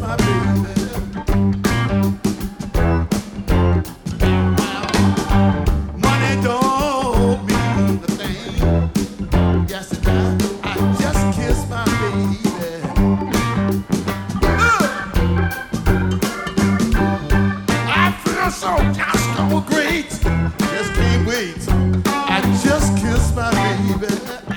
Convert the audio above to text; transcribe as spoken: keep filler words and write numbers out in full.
my baby. Money don't mean a thing. Yes, it does. I just kiss my baby. Uh, I feel so just so great. Just can't wait. I just kiss my baby.